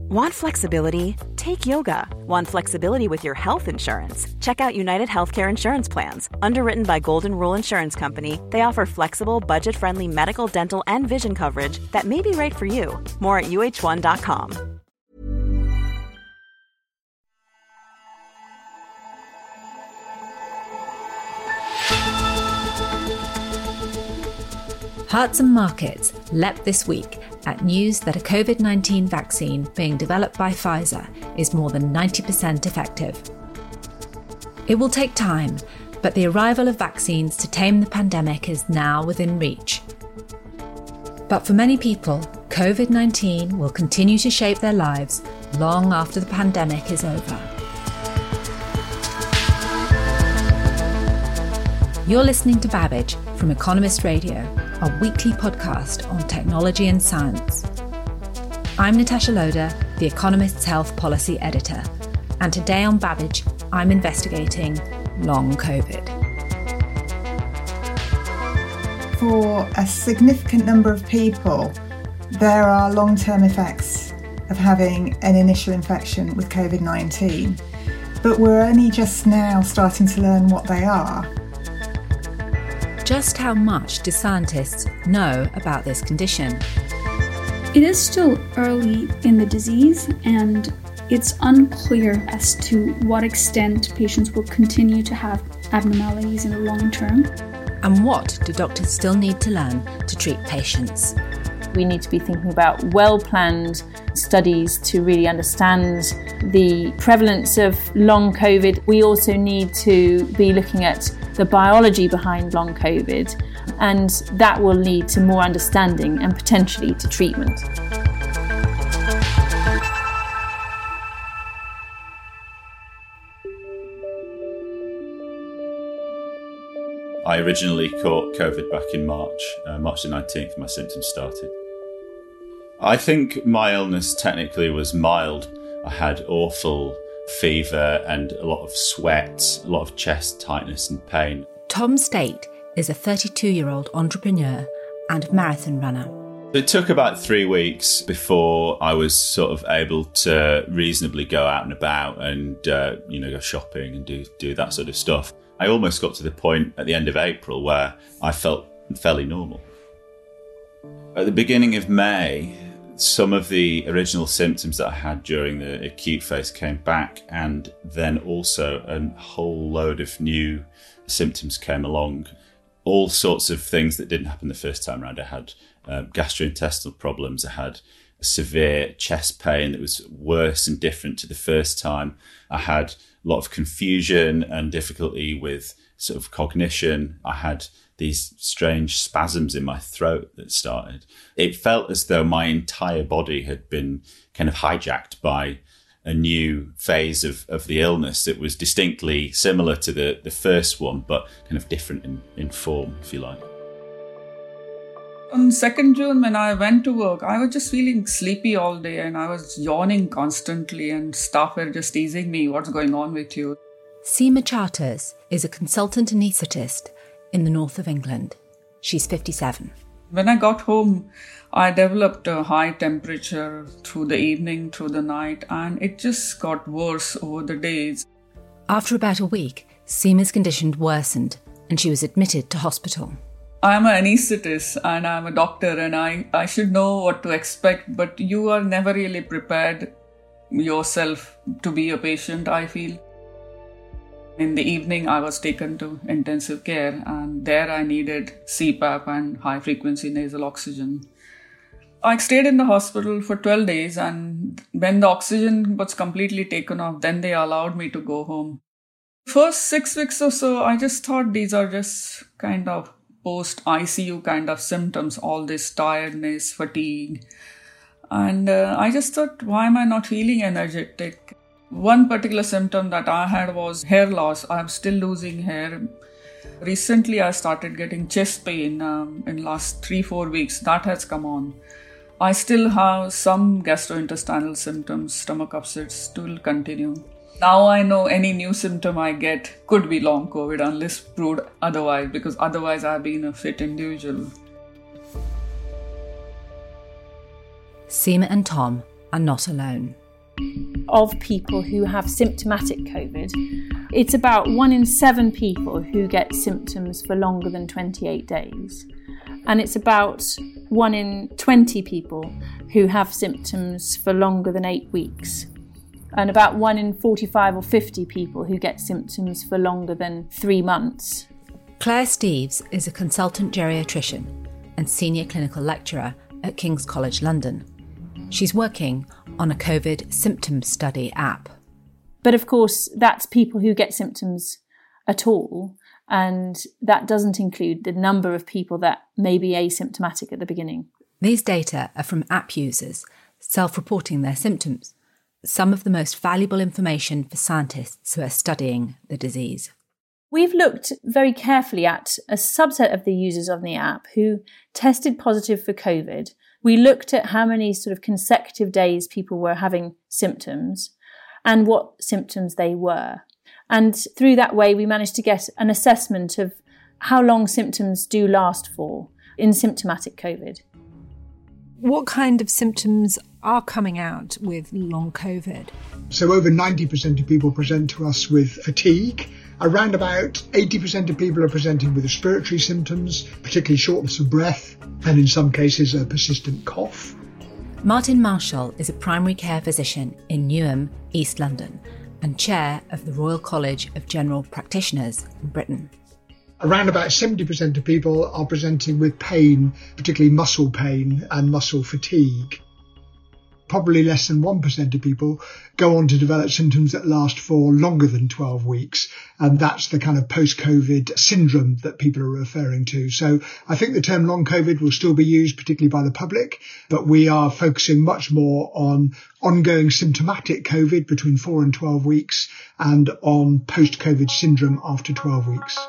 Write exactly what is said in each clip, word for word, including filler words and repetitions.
Want flexibility? Take yoga. Want flexibility with your health insurance? Check out United Healthcare Insurance Plans. Underwritten by Golden Rule Insurance Company, they offer flexible, budget-friendly medical, dental, and vision coverage that may be right for you. More at U H one dot com. Hearts and markets leapt this week at news that a covid nineteen vaccine being developed by Pfizer is more than ninety percent effective. It will take time, but the arrival of vaccines to tame the pandemic is now within reach. But for many people, covid nineteen will continue to shape their lives long after the pandemic is over. You're listening to Babbage from Economist Radio, a weekly podcast on technology and science. I'm Natasha Loder, The Economist's health policy editor, and today on Babbage, I'm investigating long COVID. For a significant number of people, there are long-term effects of having an initial infection with covid nineteen, but we're only just now starting to learn what they are. Just how much do scientists know about this condition? It is still early in the disease, and it's unclear as to what extent patients will continue to have abnormalities in the long term. And what do doctors still need to learn to treat patients? We need to be thinking about well-planned studies to really understand the prevalence of long COVID. We also need to be looking at the biology behind long COVID, and that will lead to more understanding and potentially to treatment. I originally caught COVID back in March, uh, March the nineteenth, my symptoms started. I think my illness technically was mild. I had awful fever and a lot of sweat, a lot of chest tightness and pain. Tom State is a thirty-two-year-old entrepreneur and marathon runner. It took about three weeks before I was sort of able to reasonably go out and about and, uh, you know, go shopping and do, do that sort of stuff. I almost got to the point at the end of April where I felt fairly normal. At the beginning of May, some of the original symptoms that I had during the acute phase came back, and then also a whole load of new symptoms came along. All sorts of things that didn't happen the first time around. I had uh, gastrointestinal problems. I had severe chest pain that was worse and different to the first time. I had a lot of confusion and difficulty with sort of cognition. I had these strange spasms in my throat that started. It felt as though my entire body had been kind of hijacked by a new phase of, of the illness that was distinctly similar to the, the first one, but kind of different in, in form, if you like. On second of June, when I went to work, I was just feeling sleepy all day and I was yawning constantly, and staff were just teasing me, "What's going on with you?" Seema Charters is a consultant anaesthetist in the north of England. She's fifty-seven. When I got home, I developed a high temperature through the evening, through the night, and it just got worse over the days. After about a week, Seema's condition worsened and she was admitted to hospital. I'm an anaesthetist and I'm a doctor, and I, I should know what to expect, but you are never really prepared yourself to be a patient, I feel. In the evening, I was taken to intensive care, and there I needed C PAP and high-frequency nasal oxygen. I stayed in the hospital for twelve days, and when the oxygen was completely taken off, then they allowed me to go home. First six weeks or so, I just thought these are just kind of post-I C U kind of symptoms, all this tiredness, fatigue. And uh, I just thought, why am I not feeling energetic? One particular symptom that I had was hair loss. I'm still losing hair. Recently, I started getting chest pain um, in last three, four weeks. That has come on. I still have some gastrointestinal symptoms, stomach upsets still continue. Now I know any new symptom I get could be long COVID unless proved otherwise, because otherwise I've been a fit individual. Seema and Tom are not alone. Of people who have symptomatic COVID, it's about one in seven people who get symptoms for longer than twenty-eight days. And it's about one in twenty people who have symptoms for longer than eight weeks. And about one in forty-five or fifty people who get symptoms for longer than three months. Claire Steeves is a consultant geriatrician and senior clinical lecturer at King's College London. She's working on a COVID symptom study app. But of course, that's people who get symptoms at all, and that doesn't include the number of people that may be asymptomatic at the beginning. These data are from app users self-reporting their symptoms, some of the most valuable information for scientists who are studying the disease. We've looked very carefully at a subset of the users on the app who tested positive for COVID. We looked at how many sort of consecutive days people were having symptoms and what symptoms they were. And through that way, we managed to get an assessment of how long symptoms do last for in symptomatic COVID. What kind of symptoms are coming out with long COVID? So over ninety percent of people present to us with fatigue. Around about eighty percent of people are presenting with respiratory symptoms, particularly shortness of breath, and in some cases a persistent cough. Martin Marshall is a primary care physician in Newham, East London, and chair of the Royal College of General Practitioners in Britain. Around about seventy percent of people are presenting with pain, particularly muscle pain and muscle fatigue. Probably less than one percent of people go on to develop symptoms that last for longer than twelve weeks. And that's the kind of post-COVID syndrome that people are referring to. So I think the term long COVID will still be used, particularly by the public, but we are focusing much more on ongoing symptomatic COVID between four and twelve weeks and on post-COVID syndrome after twelve weeks.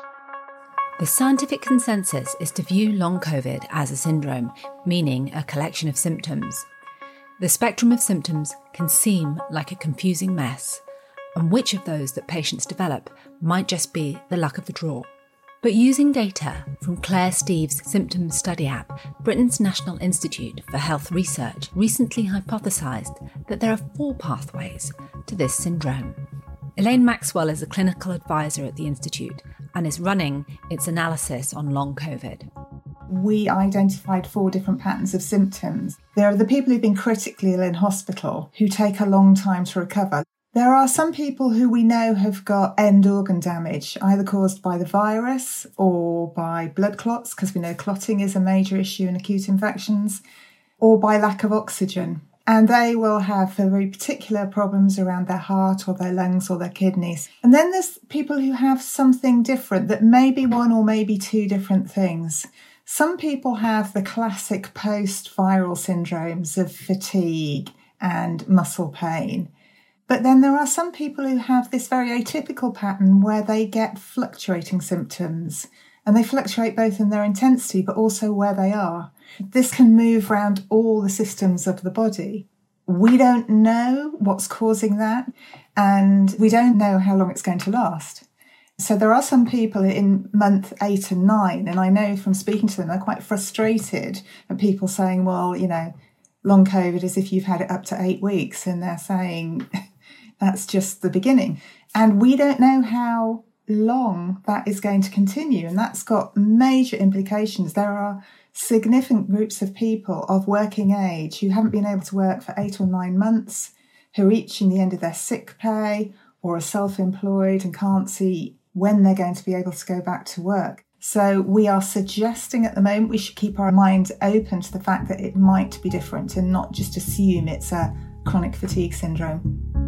The scientific consensus is to view long COVID as a syndrome, meaning a collection of symptoms. The spectrum of symptoms can seem like a confusing mess, and which of those that patients develop might just be the luck of the draw. But using data from Claire Steeves' symptom study app, Britain's National Institute for Health Research recently hypothesised that there are four pathways to this syndrome. Elaine Maxwell is a clinical advisor at the Institute and is running its analysis on long COVID. We identified four different patterns of symptoms. There are the people who've been critically ill in hospital who take a long time to recover. There are some people who we know have got end organ damage, either caused by the virus or by blood clots, because we know clotting is a major issue in acute infections, or by lack of oxygen. And they will have very particular problems around their heart or their lungs or their kidneys. And then there's people who have something different that may be one or maybe two different things. Some people have the classic post-viral syndromes of fatigue and muscle pain. But then there are some people who have this very atypical pattern where they get fluctuating symptoms. And they fluctuate both in their intensity, but also where they are. This can move around all the systems of the body. We don't know what's causing that, and we don't know how long it's going to last. So there are some people in month eight and nine, and I know from speaking to them, they're quite frustrated at people saying, well, you know, long COVID is if you've had it up to eight weeks, and they're saying that's just the beginning. And we don't know how long that is going to continue, and that's got major implications. There are significant groups of people of working age who haven't been able to work for eight or nine months, who are reaching the end of their sick pay or are self-employed and can't see when they're going to be able to go back to work. So we are suggesting at the moment we should keep our minds open to the fact that it might be different and not just assume it's a chronic fatigue syndrome.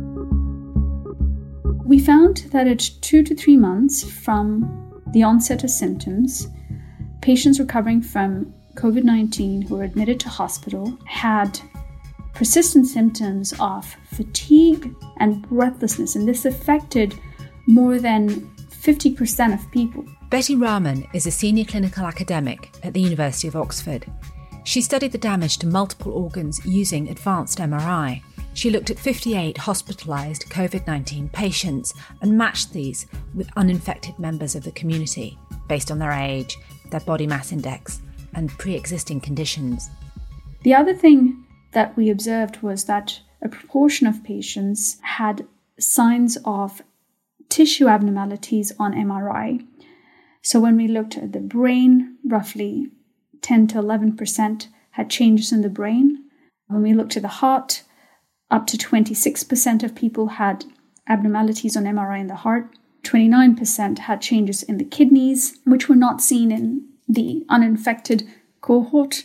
We found that at two to three months from the onset of symptoms, patients recovering from COVID nineteen who were admitted to hospital had persistent symptoms of fatigue and breathlessness, and this affected more than fifty percent of people. Betty Rahman is a senior clinical academic at the University of Oxford. She studied the damage to multiple organs using advanced M R I. She looked at fifty-eight hospitalised COVID nineteen patients and matched these with uninfected members of the community based on their age, their body mass index, and pre-existing conditions. The other thing that we observed was that a proportion of patients had signs of tissue abnormalities on M R I. So when we looked at the brain, roughly ten to eleven percent had changes in the brain. When we looked at the heart, up to twenty-six percent of people had abnormalities on M R I in the heart. twenty-nine percent had changes in the kidneys, which were not seen in the uninfected cohort.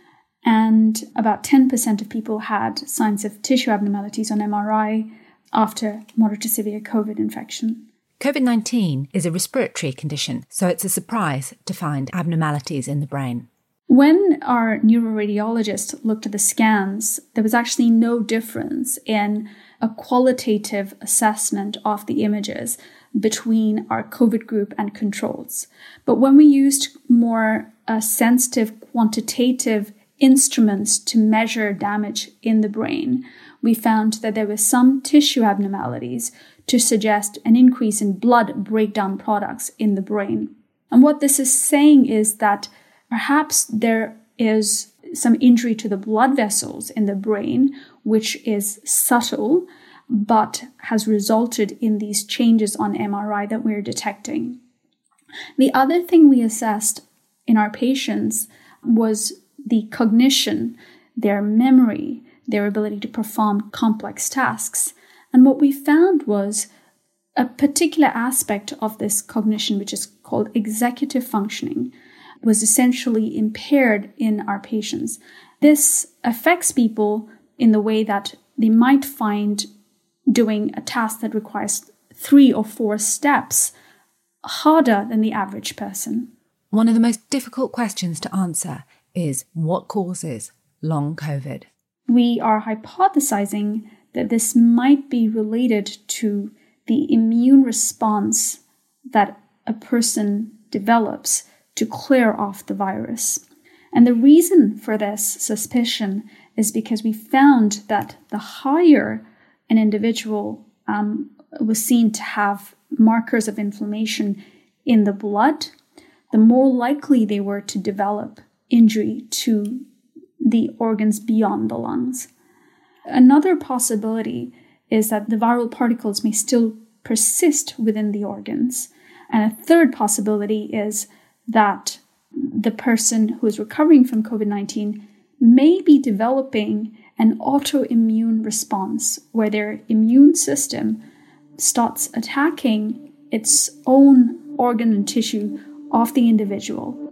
And about ten percent of people had signs of tissue abnormalities on M R I after moderate to severe COVID infection. COVID nineteen is a respiratory condition, so it's a surprise to find abnormalities in the brain. When our neuroradiologist looked at the scans, there was actually no difference in a qualitative assessment of the images between our COVID group and controls. But when we used more uh, sensitive, quantitative instruments to measure damage in the brain, we found that there were some tissue abnormalities to suggest an increase in blood breakdown products in the brain. And what this is saying is that perhaps there is some injury to the blood vessels in the brain, which is subtle, but has resulted in these changes on M R I that we're detecting. The other thing we assessed in our patients was the cognition, their memory, their ability to perform complex tasks. And what we found was a particular aspect of this cognition, which is called executive functioning, was essentially impaired in our patients. This affects people in the way that they might find doing a task that requires three or four steps harder than the average person. One of the most difficult questions to answer is what causes long COVID? We are hypothesizing that this might be related to the immune response that a person develops to clear off the virus. And the reason for this suspicion is because we found that the higher an individual um, was seen to have markers of inflammation in the blood, the more likely they were to develop injury to the organs beyond the lungs. Another possibility is that the viral particles may still persist within the organs. And a third possibility is that the person who is recovering from COVID nineteen may be developing an autoimmune response where their immune system starts attacking its own organ and tissue of the individual.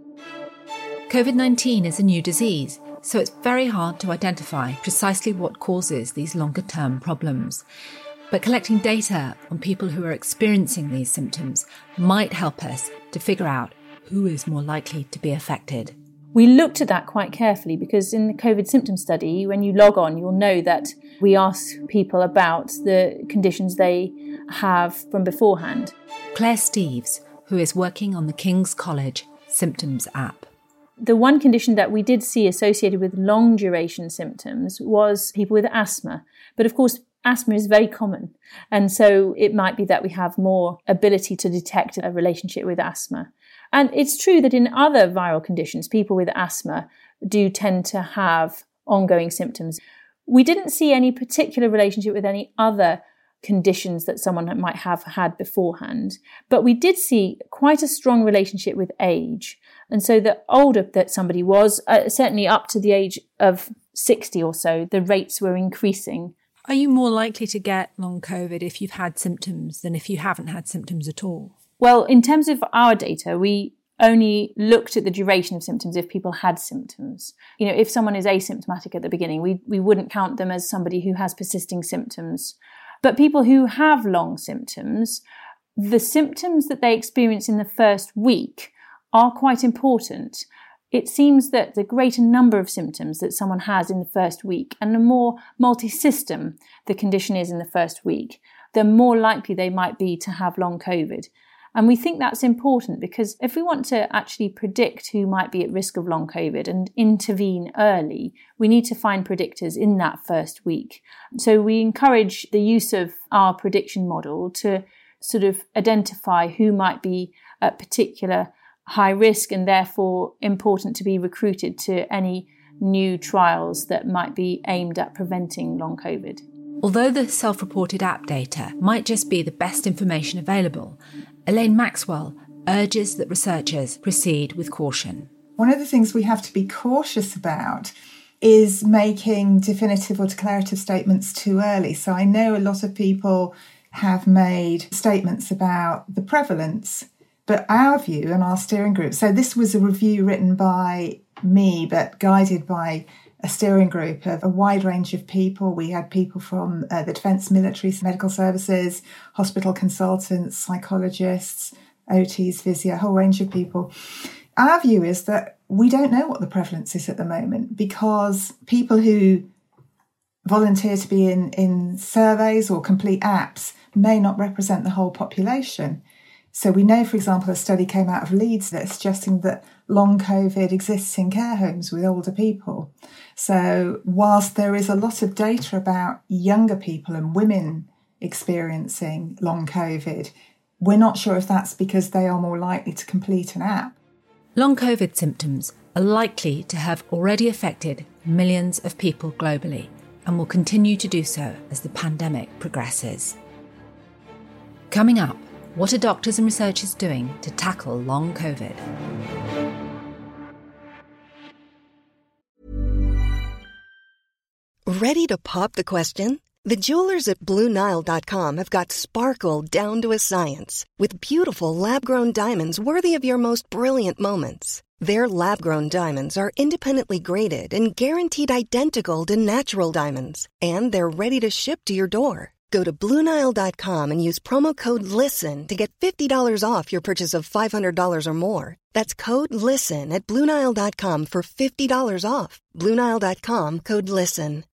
COVID nineteen is a new disease, so it's very hard to identify precisely what causes these longer-term problems. But collecting data on people who are experiencing these symptoms might help us to figure out who is more likely to be affected. We looked at that quite carefully because in the COVID symptom study, when you log on, you'll know that we ask people about the conditions they have from beforehand. Claire Steeves, who is working on the King's College Symptoms app. The one condition that we did see associated with long duration symptoms was people with asthma. But of course, asthma is very common. And so it might be that we have more ability to detect a relationship with asthma. And it's true that in other viral conditions, people with asthma do tend to have ongoing symptoms. We didn't see any particular relationship with any other conditions that someone might have had beforehand, but we did see quite a strong relationship with age. And so the older that somebody was, uh, certainly up to the age of sixty or so, the rates were increasing. Are you more likely to get long COVID if you've had symptoms than if you haven't had symptoms at all? Well, in terms of our data, we only looked at the duration of symptoms if people had symptoms. You know, if someone is asymptomatic at the beginning, we, we wouldn't count them as somebody who has persisting symptoms. But people who have long symptoms, the symptoms that they experience in the first week are quite important. It seems that the greater number of symptoms that someone has in the first week and the more multi-system the condition is in the first week, the more likely they might be to have long COVID. And we think that's important because if we want to actually predict who might be at risk of long COVID and intervene early, we need to find predictors in that first week. So we encourage the use of our prediction model to sort of identify who might be at particular high risk and therefore important to be recruited to any new trials that might be aimed at preventing long COVID. Although the self-reported app data might just be the best information available, Elaine Maxwell urges that researchers proceed with caution. One of the things we have to be cautious about is making definitive or declarative statements too early. So I know a lot of people have made statements about the prevalence, but our view and our steering group, so this was a review written by me, but guided by a steering group of a wide range of people. We had people from uh, the Defence Military Medical Services, hospital consultants, psychologists, O Ts, physio, a whole range of people. Our view is that we don't know what the prevalence is at the moment because people who volunteer to be in, in surveys or complete apps may not represent the whole population. So we know, for example, a study came out of Leeds that's suggesting that long COVID exists in care homes with older people. So whilst there is a lot of data about younger people and women experiencing long COVID, we're not sure if that's because they are more likely to complete an app. Long COVID symptoms are likely to have already affected millions of people globally and will continue to do so as the pandemic progresses. Coming up, what are doctors and researchers doing to tackle long COVID? Ready to pop the question? The jewelers at Blue Nile dot com have got sparkle down to a science with beautiful lab-grown diamonds worthy of your most brilliant moments. Their lab-grown diamonds are independently graded and guaranteed identical to natural diamonds, and they're ready to ship to your door. Go to Blue Nile dot com and use promo code LISTEN to get fifty dollars off your purchase of five hundred dollars or more. That's code LISTEN at Blue Nile dot com for fifty dollars off. Blue Nile dot com, code LISTEN.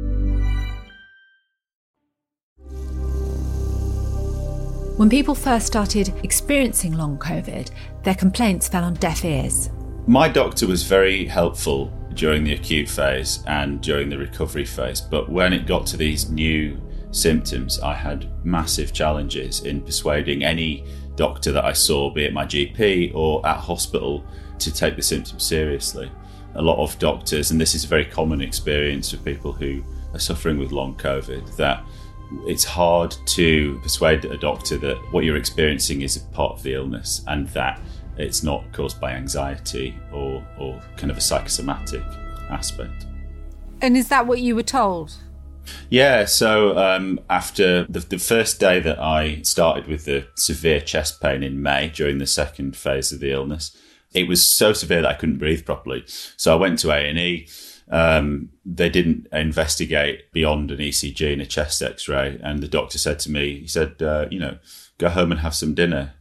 When people first started experiencing long COVID, their complaints fell on deaf ears. My doctor was very helpful during the acute phase and during the recovery phase, but when it got to these new symptoms, I had massive challenges in persuading any doctor that I saw, be it my G P or at hospital, to take the symptoms seriously. A lot of doctors, and this is a very common experience for people who are suffering with long COVID, that it's hard to persuade a doctor that what you're experiencing is a part of the illness and that it's not caused by anxiety or, or kind of a psychosomatic aspect. And is that what you were told? Yeah, so um, after the, the first day that I started with the severe chest pain in May during the second phase of the illness, it was so severe that I couldn't breathe properly. So I went to A and E. Um, they didn't investigate beyond an E C G and a chest x-ray. And the doctor said to me, he said, uh, you know, go home and have some dinner.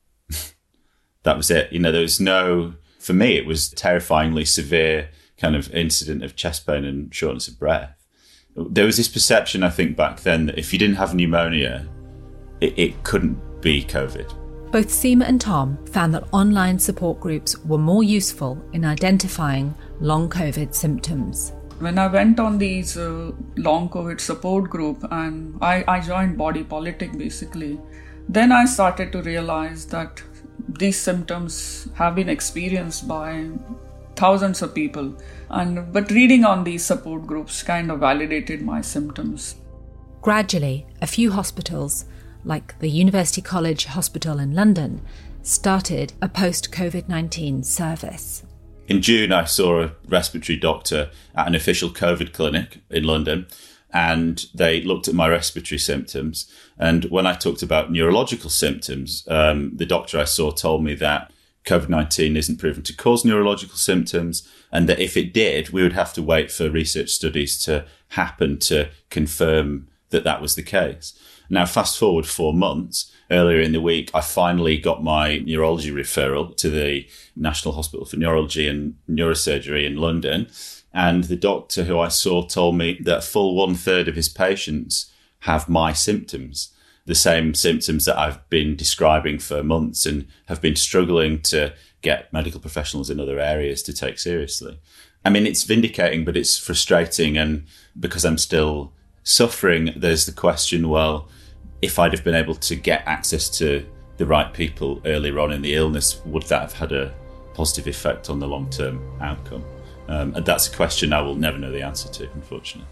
That was it. You know, there was no, for me, it was terrifyingly severe kind of incident of chest pain and shortness of breath. There was this perception, I think, back then that if you didn't have pneumonia, it, it couldn't be COVID. Both Seema and Tom found that online support groups were more useful in identifying long COVID symptoms. When I went on these uh, long COVID support group and I, I joined Body Politic basically, then I started to realize that these symptoms have been experienced by thousands of people. And but reading on these support groups kind of validated my symptoms. Gradually, a few hospitals, like the University College Hospital in London, started a post-COVID nineteen service. In June, I saw a respiratory doctor at an official COVID clinic in London, and they looked at my respiratory symptoms. And when I talked about neurological symptoms, um, the doctor I saw told me that COVID nineteen isn't proven to cause neurological symptoms, and that if it did, we would have to wait for research studies to happen to confirm that that was the case. Now, fast forward four months, earlier in the week, I finally got my neurology referral to the National Hospital for Neurology and Neurosurgery in London. And the doctor who I saw told me that a full one third of his patients have my symptoms, the same symptoms that I've been describing for months and have been struggling to get medical professionals in other areas to take seriously. I mean, it's vindicating, but it's frustrating. And because I'm still suffering, there's the question, well, if I'd have been able to get access to the right people earlier on in the illness, would that have had a positive effect on the long-term outcome? Um, and that's a question I will never know the answer to, unfortunately.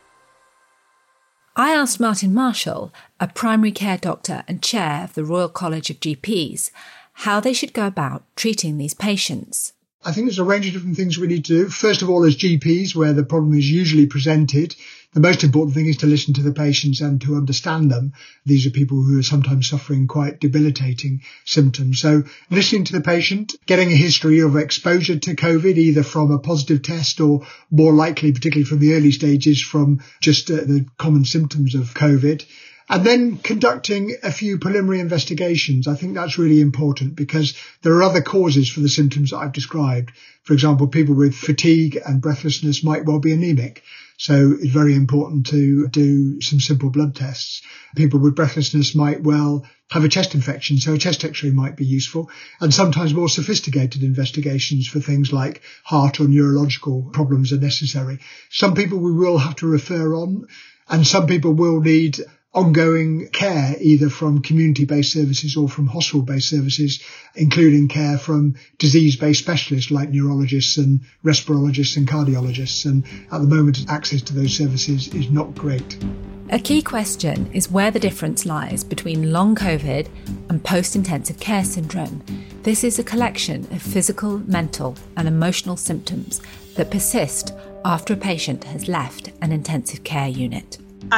I asked Martin Marshall, a primary care doctor and chair of the Royal College of G Ps, how they should go about treating these patients. I think there's a range of different things we need to do. First of all, as G Ps, where the problem is usually presented, the most important thing is to listen to the patients and to understand them. These are people who are sometimes suffering quite debilitating symptoms. So listening to the patient, getting a history of exposure to COVID, either from a positive test or more likely, particularly from the early stages, from just uh, the common symptoms of COVID. And then conducting a few preliminary investigations. I think that's really important because there are other causes for the symptoms that I've described. For example, people with fatigue and breathlessness might well be anemic. So it's very important to do some simple blood tests. People with breathlessness might well have a chest infection, so a chest x-ray might be useful. And sometimes more sophisticated investigations for things like heart or neurological problems are necessary. Some people we will have to refer on, and some people will need ongoing care, either from community-based services or from hospital-based services, including care from disease-based specialists like neurologists and respirologists and cardiologists. And at the moment, access to those services is not great. A key question is where the difference lies between long COVID and post-intensive care syndrome. This is a collection of physical, mental and emotional symptoms that persist after a patient has left an intensive care unit.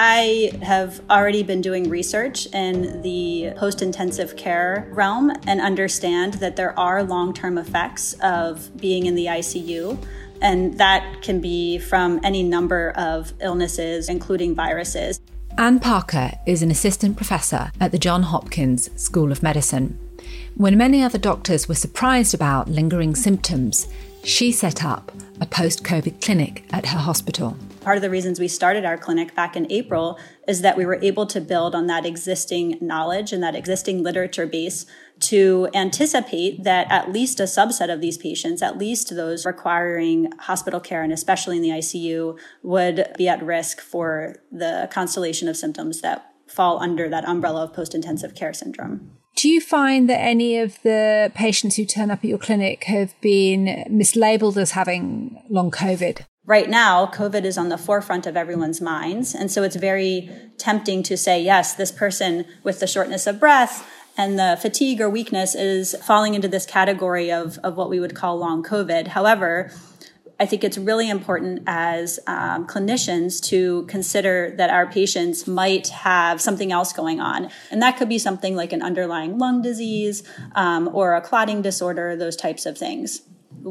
I have already been doing research in the post-intensive care realm and understand that there are long-term effects of being in the I C U. And that can be from any number of illnesses, including viruses. Anne Parker is an assistant professor at the Johns Hopkins School of Medicine. When many other doctors were surprised about lingering symptoms, she set up a post-COVID clinic at her hospital. Part of the reasons we started our clinic back in April is that we were able to build on that existing knowledge and that existing literature base to anticipate that at least a subset of these patients, at least those requiring hospital care and especially in the I C U, would be at risk for the constellation of symptoms that fall under that umbrella of post-intensive care syndrome. Do you find that any of the patients who turn up at your clinic have been mislabeled as having long COVID? Right now, COVID is on the forefront of everyone's minds. And so it's very tempting to say, yes, this person with the shortness of breath and the fatigue or weakness is falling into this category of, of what we would call long COVID. However, I think it's really important as um, clinicians to consider that our patients might have something else going on. And that could be something like an underlying lung disease um, or a clotting disorder, those types of things.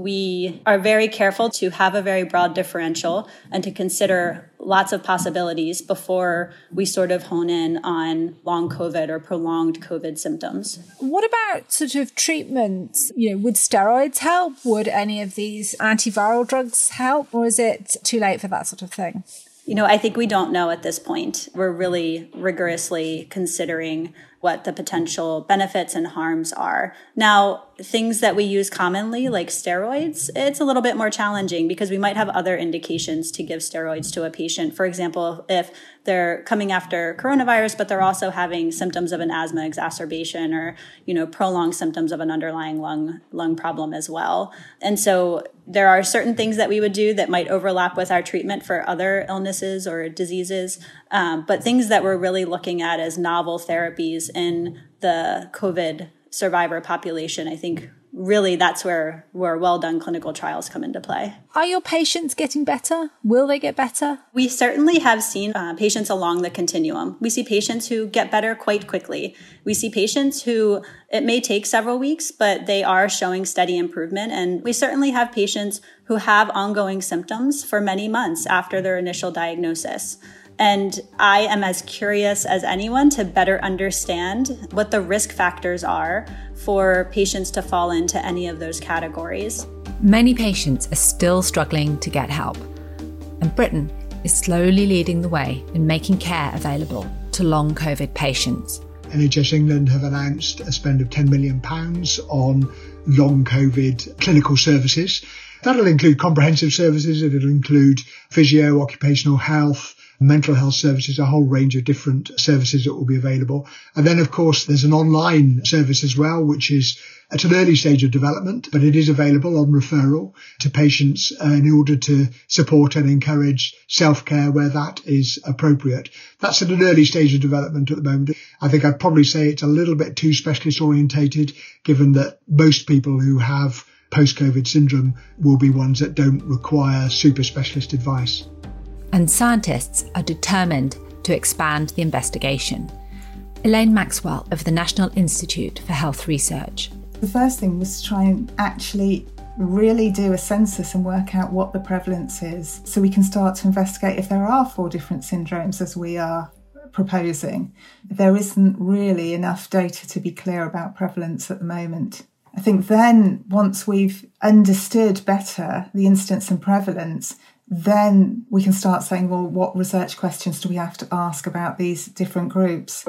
We are very careful to have a very broad differential and to consider lots of possibilities before we sort of hone in on long COVID or prolonged COVID symptoms. What about sort of treatments? You know, would steroids help? Would any of these antiviral drugs help? Or is it too late for that sort of thing? You know, I think we don't know at this point. We're really rigorously considering what the potential benefits and harms are. Now, things that we use commonly, like steroids, it's a little bit more challenging because we might have other indications to give steroids to a patient. For example, if they're coming after coronavirus, but they're also having symptoms of an asthma exacerbation or, you know, prolonged symptoms of an underlying lung lung problem as well. And so there are certain things that we would do that might overlap with our treatment for other illnesses or diseases, um, but things that we're really looking at as novel therapies in the COVID survivor population, I think really that's where, where well-done clinical trials come into play. Are your patients getting better? Will they get better? We certainly have seen uh, patients along the continuum. We see patients who get better quite quickly. We see patients who it may take several weeks, but they are showing steady improvement. And we certainly have patients who have ongoing symptoms for many months after their initial diagnosis. And I am as curious as anyone to better understand what the risk factors are for patients to fall into any of those categories. Many patients are still struggling to get help, and Britain is slowly leading the way in making care available to long COVID patients. N H S England have announced a spend of ten million pounds on long COVID clinical services. That'll include comprehensive services, it'll include physio, occupational health, mental health services, a whole range of different services that will be available. And then, of course, there's an online service as well, which is At an early stage of development, but it is available on referral to patients uh, in order to support and encourage self-care where that is appropriate. That's at an early stage of development at the moment. I think I'd probably say it's a little bit too specialist orientated, given that most people who have post-COVID syndrome will be ones that don't require super specialist advice. And scientists are determined to expand the investigation. Elaine Maxwell of the National Institute for Health Research. The first thing was to try and actually really do a census and work out what the prevalence is, so we can start to investigate if there are four different syndromes as we are proposing. There isn't really enough data to be clear about prevalence at the moment. I think then, once we've understood better the incidence and prevalence, then we can start saying, well, what research questions do we have to ask about these different groups?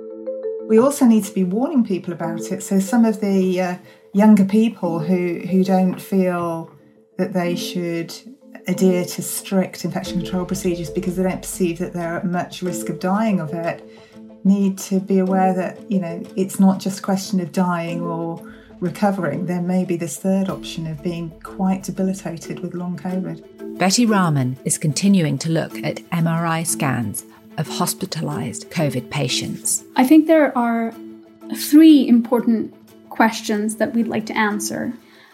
We also need to be warning people about it. So some of the uh, younger people who, who don't feel that they should adhere to strict infection control procedures because they don't perceive that they're at much risk of dying of it, need to be aware that, you know, it's not just a question of dying or recovering. There may be this third option of being quite debilitated with long COVID. Betty Rahman is continuing to look at M R I scans of hospitalised COVID patients. I think there are three important questions that we'd like to answer.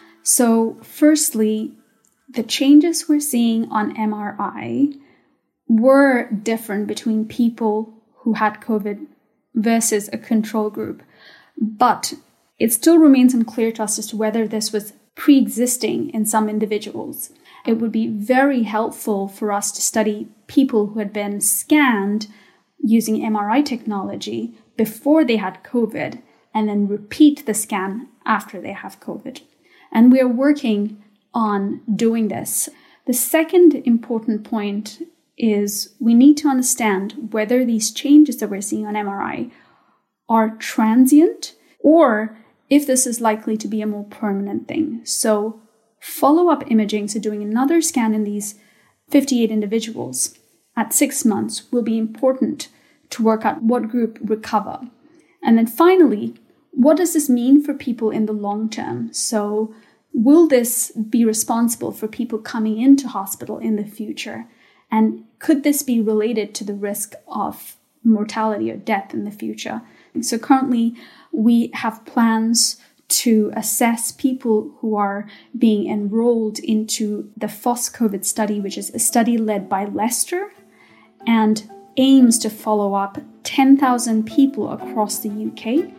So firstly, the changes we're seeing on M R I were different between people who had COVID versus a control group. But it still remains unclear to us as to whether this was pre-existing in some individuals. It would be very helpful for us to study people who had been scanned using M R I technology before they had COVID and then repeat the scan after they have COVID. And we are working on doing this. The second important point is we need to understand whether these changes that we're seeing on M R I are transient or if this is likely to be a more permanent thing. So follow-up imaging, so doing another scan in these fifty-eight individuals at six months will be important to work out what group recover. And then finally, what does this mean for people in the long term? So will this be responsible for people coming into hospital in the future? And could this be related to the risk of mortality or death in the future? So currently, we have plans to assess people who are being enrolled into the F O S COVID study, which is a study led by Leicester and aims to follow up ten thousand people across the U K.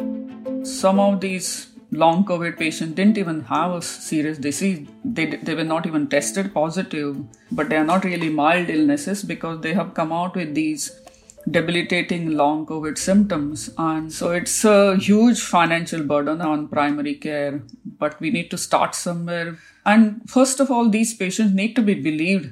Some of these long COVID patients didn't even have a serious disease. They, they were not even tested positive, but they are not really mild illnesses because they have come out with these debilitating long COVID symptoms. And so it's a huge financial burden on primary care, but we need to start somewhere. And first of all, these patients need to be believed.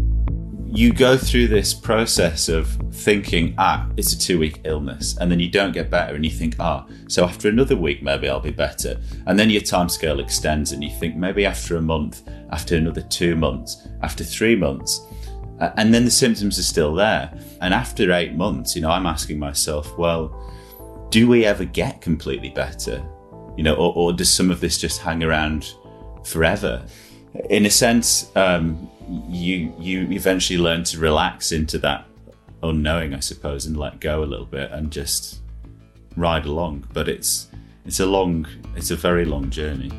You go through this process of thinking, ah, it's a two-week illness, and then you don't get better, and you think, ah, so after another week, maybe I'll be better. And then your timescale extends, and you think maybe after a month, after another two months, after three months, uh, and then the symptoms are still there. And after eight months, you know, I'm asking myself, well, do we ever get completely better? You know, or, or does some of this just hang around forever? In a sense, um, you you eventually learn to relax into that unknowing, I suppose, and let go a little bit and just ride along. But it's it's a long, it's a very long journey.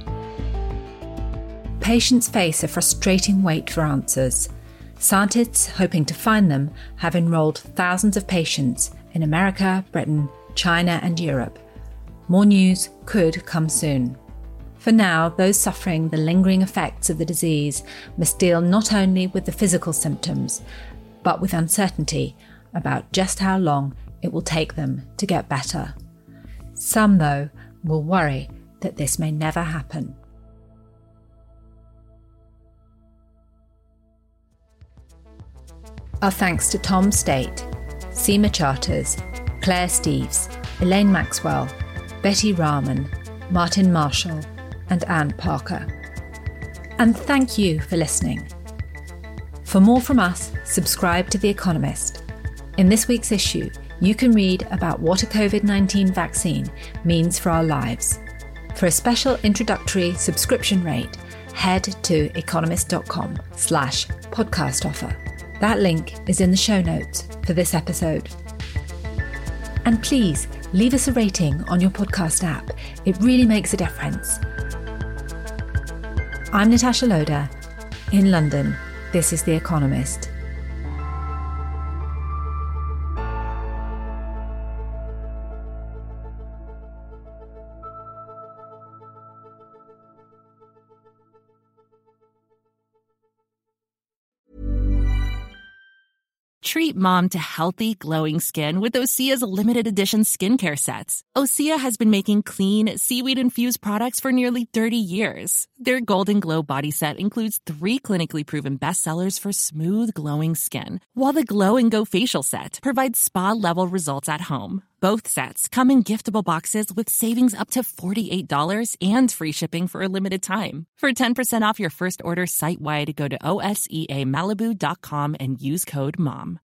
Patients face a frustrating wait for answers. Scientists hoping to find them have enrolled thousands of patients in America, Britain, China and Europe. More news could come soon. For now, those suffering the lingering effects of the disease must deal not only with the physical symptoms, but with uncertainty about just how long it will take them to get better. Some, though, will worry that this may never happen. Our thanks to Tom State, Seema Charters, Claire Steeves, Elaine Maxwell, Betty Rahman, Martin Marshall, and Anne Parker. And thank you for listening. For more from us, subscribe to The Economist. In this week's issue, you can read about what a COVID nineteen vaccine means for our lives. For a special introductory subscription rate, head to economist.com slash podcast offer. That link is in the show notes for this episode. And please leave us a rating on your podcast app. It really makes a difference. I'm Natasha Loder. In London, this is The Economist. Treat mom to healthy, glowing skin with Osea's limited edition skincare sets. Osea has been making clean, seaweed-infused products for nearly thirty years. Their Golden Glow body set includes three clinically proven bestsellers for smooth, glowing skin, while the Glow and Go facial set provides spa-level results at home. Both sets come in giftable boxes with savings up to forty-eight dollars and free shipping for a limited time. For ten percent off your first order site-wide, go to O S E A Malibu dot com and use code MOM.